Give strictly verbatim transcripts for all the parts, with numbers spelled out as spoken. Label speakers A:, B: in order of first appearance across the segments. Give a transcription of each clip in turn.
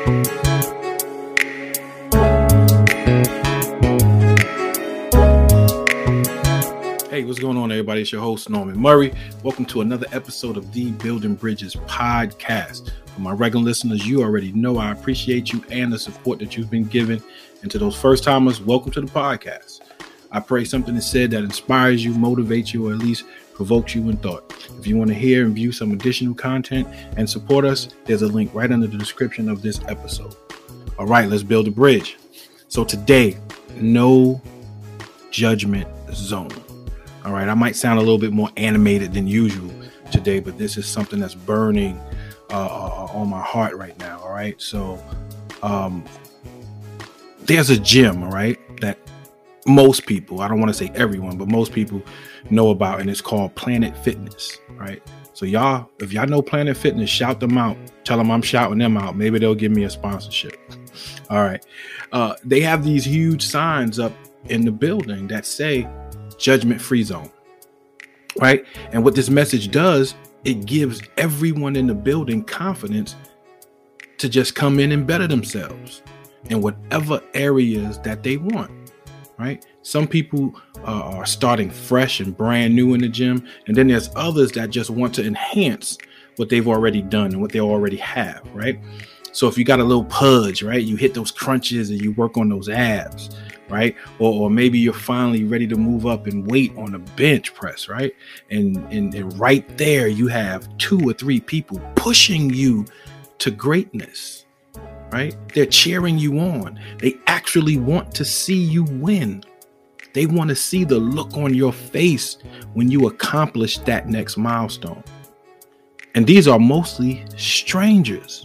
A: Hey, what's going on, everybody? It's your host, Norman Murray. Welcome to another episode of the Building Bridges podcast. For my regular listeners, you already know I appreciate you and the support that you've been given. And to those first timers, welcome to the podcast. I pray something is said that inspires you, motivates you, or at least provokes you in thought. If you want to hear and view some additional content and support us, there's a link right under the description of this episode. All right, let's build a bridge. So today, no judgment zone. All right, I might sound a little bit more animated than usual today, but this is something that's burning uh, on my heart right now. All right, so um, there's a gym, all right, that most people, I don't want to say everyone, but most people know about, and it's called Planet Fitness, right? So y'all, if y'all know Planet Fitness, shout them out. Tell them I'm shouting them out. Maybe they'll give me a sponsorship. All right, uh, they have these huge signs up in the building that say judgment-free zone, right? And what this message does, it gives everyone in the building confidence to just come in and better themselves in whatever areas that they want, right? Some people uh, are starting fresh and brand new in the gym, and then there's others that just want to enhance what they've already done and what they already have, right? So if you got a little pudge, right, you hit those crunches and you work on those abs, right? Or, or maybe you're finally ready to move up and weight on a bench press, right? And, and, and right there you have two or three people pushing you to greatness, right? They're cheering you on. They actually want to see you win. They want to see the look on your face when you accomplish that next milestone. And these are mostly strangers.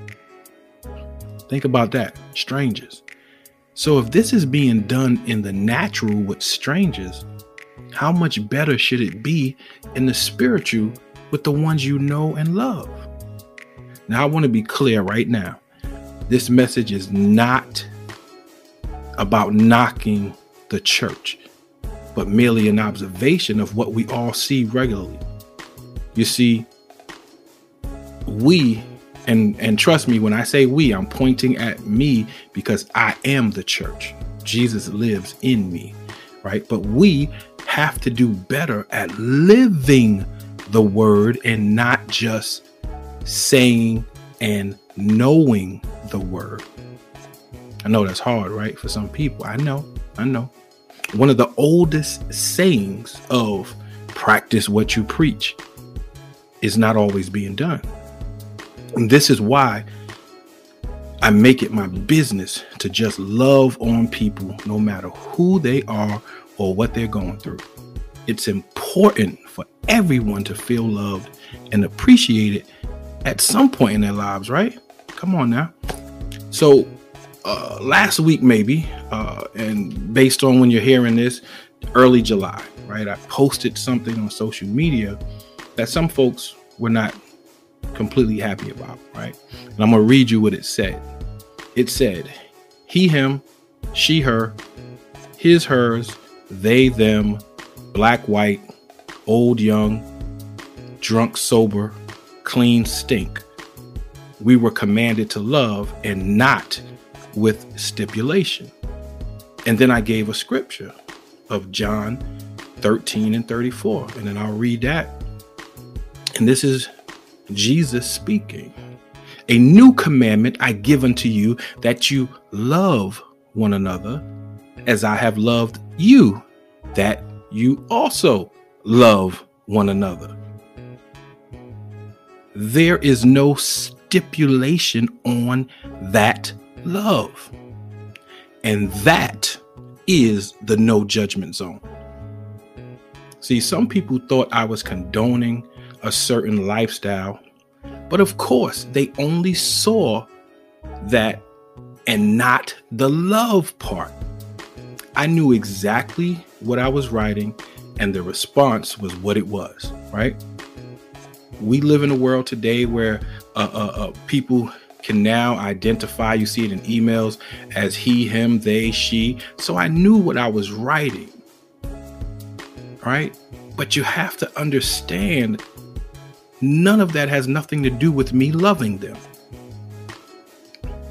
A: Think about that, strangers. So if this is being done in the natural with strangers, how much better should it be in the spiritual with the ones you know and love? Now, I want to be clear right now. This message is not about knocking the church, but merely an observation of what we all see regularly. You see, we And and trust me, when I say we, I'm pointing at me because I am the church. Jesus lives in me, right? But we have to do better at living the word and not just saying and knowing the word. I know that's hard, right? For some people. I know, I know. One of the oldest sayings of practice what you preach is not always being done. And this is why I make it my business to just love on people, no matter who they are or what they're going through. It's important for everyone to feel loved and appreciated at some point in their lives, right? Come on now. So uh, last week, maybe, uh, and based on when you're hearing this, early July, right? I posted something on social media that some folks were not completely happy about, right? And I'm gonna read you what it said. It said, he, him, she, her, his, hers, they, them, black, white, old, young, drunk, sober, clean, stink. We were commanded to love and not with stipulation. And then I gave a scripture of John thirteen and thirty-four. And then I'll read that. And this is Jesus speaking. A new commandment I give unto you, that you love one another as I have loved you, that you also love one another. There is no stipulation on that love. And that is the no judgment zone. See, some people thought I was condoning a certain lifestyle, but of course they only saw that and not the love part. I knew exactly what I was writing, and the response was what it was, right? We live in a world today where uh, uh, uh, people can now identify, you see it in emails, as he, him, they, she. So I knew what I was writing, right? But you have to understand, none of that has nothing to do with me loving them.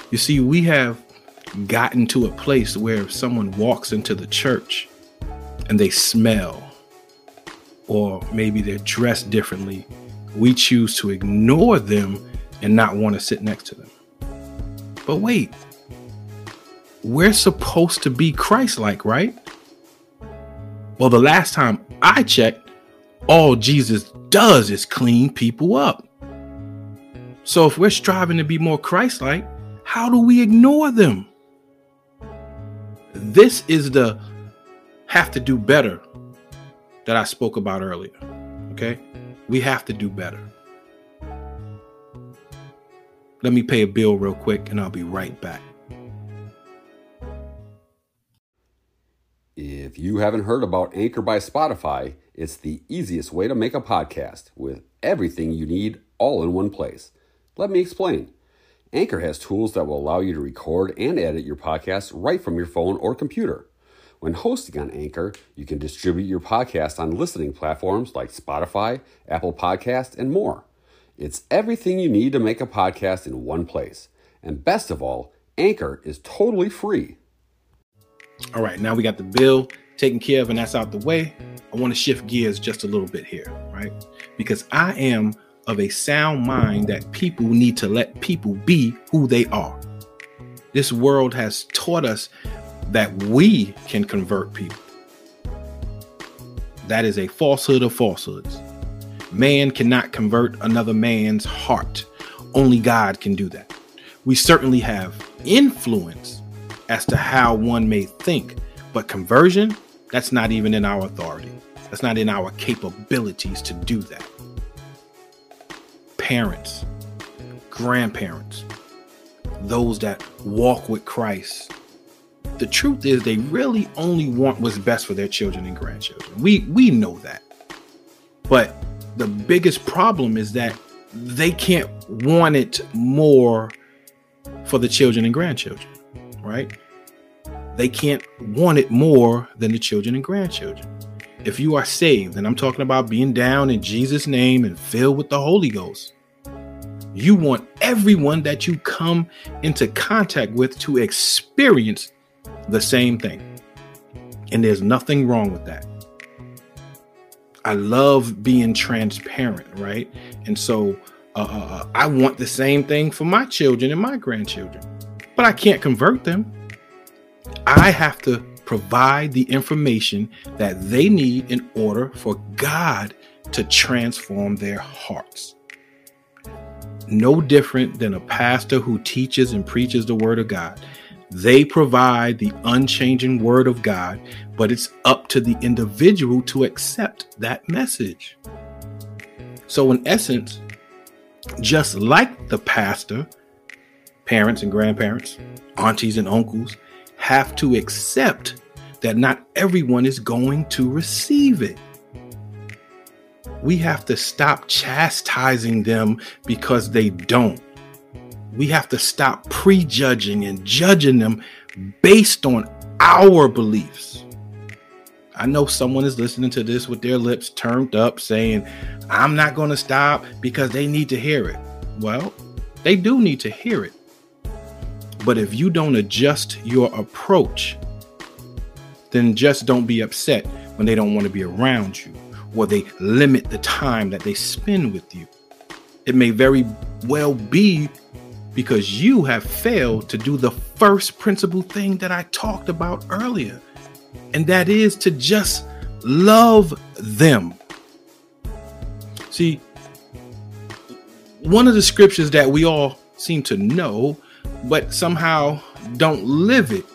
A: You see, we have gotten to a place where if someone walks into the church and they smell, or maybe they're dressed differently, we choose to ignore them and not want to sit next to them. But wait, we're supposed to be Christ-like, right? Well, the last time I checked, all Jesus does is clean people up. So if we're striving to be more Christ-like, how do we ignore them? This is the have to do better that I spoke about earlier. Okay? We have to do better. Let me pay a bill real quick and I'll be right back.
B: If you haven't heard about Anchor by Spotify, it's the easiest way to make a podcast with everything you need all in one place. Let me explain. Anchor has tools that will allow you to record and edit your podcast right from your phone or computer. When hosting on Anchor, you can distribute your podcast on listening platforms like Spotify, Apple Podcasts, and more. It's everything you need to make a podcast in one place. And best of all, Anchor is totally free.
A: All right, now we got the bill taken care of and that's out the way. I want to shift gears just a little bit here, right? Because I am of a sound mind that people need to let people be who they are. This world has taught us that we can convert people. That is a falsehood of falsehoods. Man cannot convert another man's heart. Only God can do that. We certainly have influence as to how one may think, but conversion, that's not even in our authority. That's not in our capabilities to do that. Parents, grandparents, those that walk with Christ, the truth is they really only want what's best for their children and grandchildren. We we know that. But the biggest problem is that they can't want it more for the children and grandchildren, right? They can't want it more than the children and grandchildren. If you are saved, and I'm talking about being down in Jesus' name and filled with the Holy Ghost, you want everyone that you come into contact with to experience the same thing. And there's nothing wrong with that. I love being transparent, right? And so uh, uh, I want the same thing for my children and my grandchildren, but I can't convert them. I have to provide the information that they need in order for God to transform their hearts. No different than a pastor who teaches and preaches the word of God. They provide the unchanging word of God, but it's up to the individual to accept that message. So in essence, just like the pastor, parents and grandparents, aunties and uncles have to accept that not everyone is going to receive it. We have to stop chastising them because they don't. We have to stop prejudging and judging them based on our beliefs. I know someone is listening to this with their lips turned up saying, I'm not going to stop because they need to hear it. Well, they do need to hear it. But if you don't adjust your approach, then just don't be upset when they don't want to be around you or they limit the time that they spend with you. It may very well be because you have failed to do the first principal thing that I talked about earlier, and that is to just love them. See, one of the scriptures that we all seem to know, but somehow don't live it,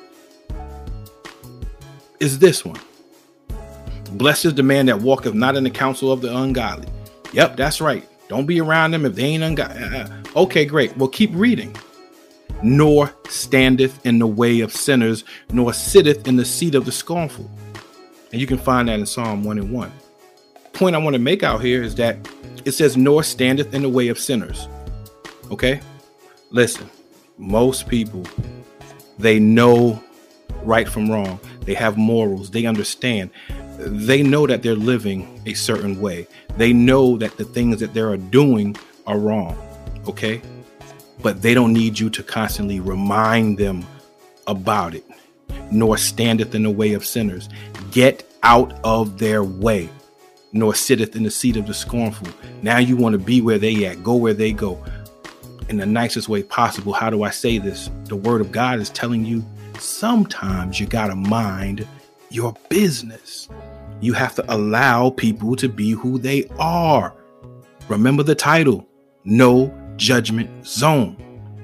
A: is this one. Blessed is the man that walketh not in the counsel of the ungodly. Yep, that's right. Don't be around them if they ain't ungodly. Okay, great. Well, keep reading. Nor standeth in the way of sinners, nor sitteth in the seat of the scornful. And you can find that in Psalm one and one. Point I want to make out here is that it says, nor standeth in the way of sinners. Okay? Listen, most people, they know right from wrong. They have morals. They understand. They know that they're living a certain way. They know that the things that they are doing are wrong. Okay? but they don't need you to constantly remind them about it, nor standeth in the way of sinners. Get out of their way, nor sitteth in the seat of the scornful. Now you want to be where they at, go where they go, in the nicest way possible. How do I say this? The word of God is telling you sometimes you got to mind your business. You have to allow people to be who they are. Remember the title, No Judgment Zone.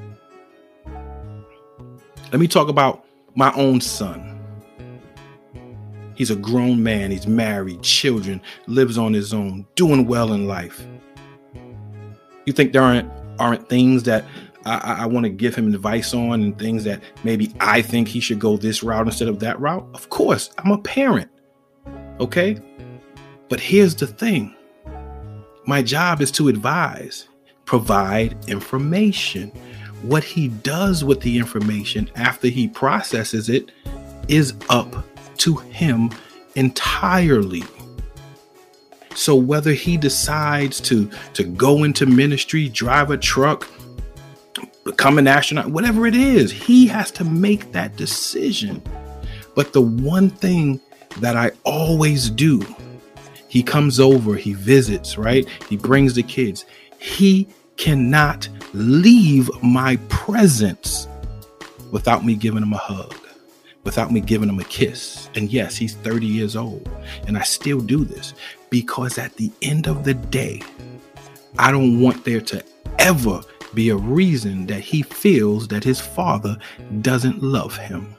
A: Let me talk about my own son. He's a grown man. He's married, children, lives on his own, doing well in life. You think there aren't aren't things that I, I want to give him advice on, and things that maybe I think he should go this route instead of that route? Of course, I'm a parent. Okay. But here's the thing. My job is to advise, provide information. What he does with the information after he processes it is up to him entirely. So whether he decides to, to go into ministry, drive a truck, become an astronaut, whatever it is, he has to make that decision. But the one thing that I always do, he comes over, he visits, right? He brings the kids. He cannot leave my presence without me giving him a hug, without me giving him a kiss. And yes, he's thirty years old, and I still do this because at the end of the day, I don't want there to ever be a reason that he feels that his father doesn't love him.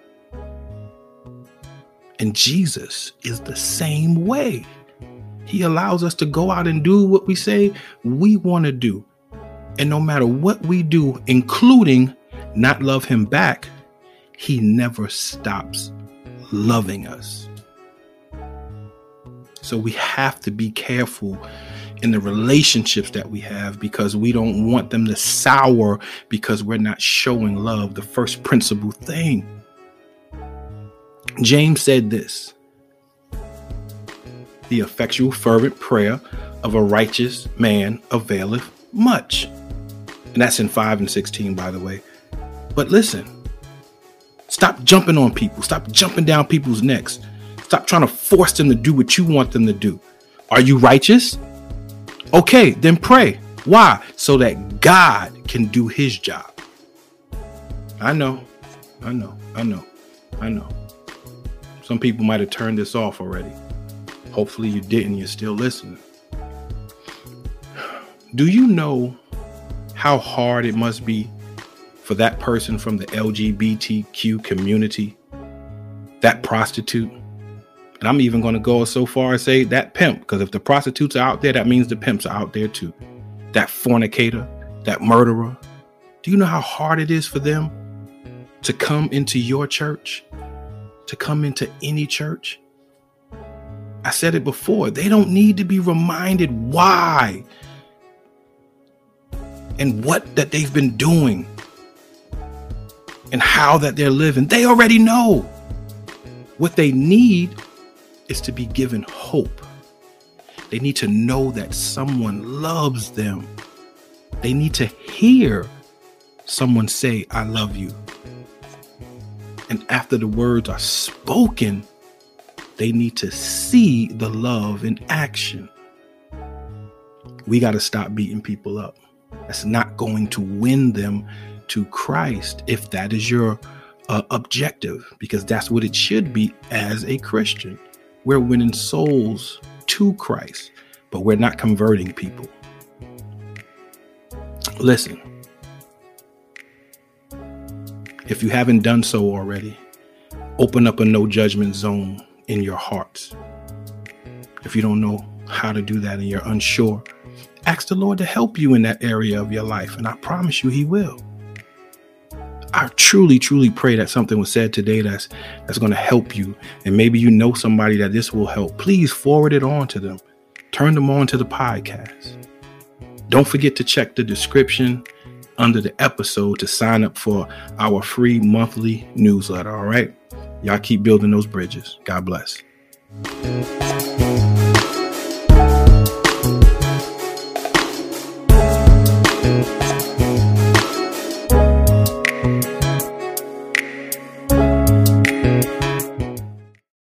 A: And Jesus is the same way. He allows us to go out and do what we say we want to do. And no matter what we do, including not love him back, he never stops loving us. So we have to be careful in the relationships that we have, because we don't want them to sour because we're not showing love, the first principle thing. James said this: the effectual fervent prayer of a righteous man availeth much. And that's in five and sixteen, by the way. But listen, stop jumping on people. Stop jumping down people's necks. Stop trying to force them to do what you want them to do. Are you righteous? Okay, then pray. Why? So that God can do his job. I know, I know, I know, I know. Some people might have turned this off already. Hopefully you didn't. You're still listening. Do you know how hard it must be for that person from the L G B T Q community, that prostitute? And I'm even going to go so far as say that pimp, because if the prostitutes are out there, that means the pimps are out there too. That fornicator, that murderer. Do you know how hard it is for them to come into your church, to come into any church? I said it before. They don't need to be reminded why and what that they've been doing and how that they're living. They already know. What they need is to be given hope. They need to know that someone loves them. They need to hear someone say, I love you. And after the words are spoken, they need to see the love in action. We got to stop beating people up. That's not going to win them to Christ if that is your uh, objective, because that's what it should be as a Christian. We're winning souls to Christ, but we're not converting people. Listen, if you haven't done so already, open up a no judgment zone in your hearts. If you don't know how to do that and you're unsure, ask the Lord to help you in that area of your life, and I promise you he will. I truly, truly pray that something was said today that's that's going to help you. And maybe you know somebody that this will help. Please forward it on to them. Turn them on to the podcast. Don't forget to check the description under the episode to sign up for our free monthly newsletter. All right. Y'all keep building those bridges. God bless.